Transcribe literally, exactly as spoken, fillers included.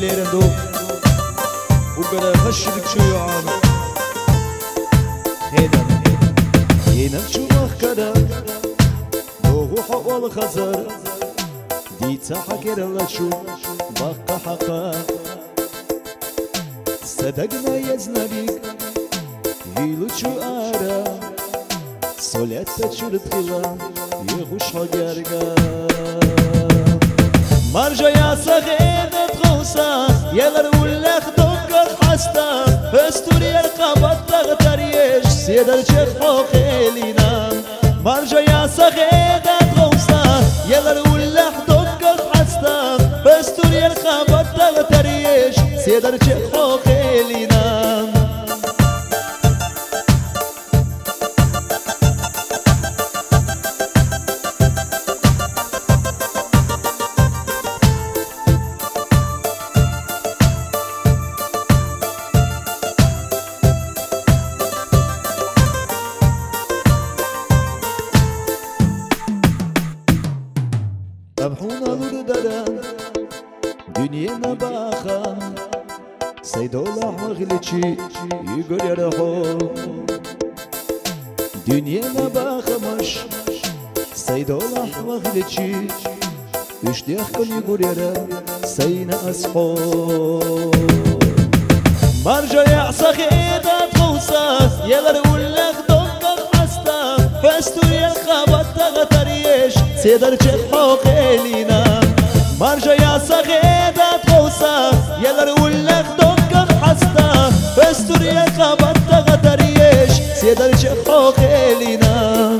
ليرندو وقرا خشدك شو يعانو هيدا ينام شو مخكرا وهو حوال خزر ديتا حكر الله شو بقى حقا صدقنا يزنبيك هيلو شو آرا سوليتا شو رتخلا يغوش حقارقا مرجا يا صغير تخوصا يلر ولخ دقر حستا استوري القبط تغتريش سيدر شخو خيلينا مرجا يا صغير تخوصا يلر ولخ دقر حستا استوري القبط تغتريش سيدر شخو خيلينا أبحونا لرددا دنيانا باخا سيدولا مغلتشي يقول يا رحو دنيانا باخا مش سيدولا مغلتشي اشتياخ كل يقول يا رحو سينا أسحو مرجع يعصى خيدا تخوصا يغر ولخ دقر حستا فاستو يلخبط تغتريش سيدر شخو خيلينا مرجع يا صغيرة تخوصا يلر ولك دقق حستا فاستور يا خبط تغتريش سيدر شخو خيلينا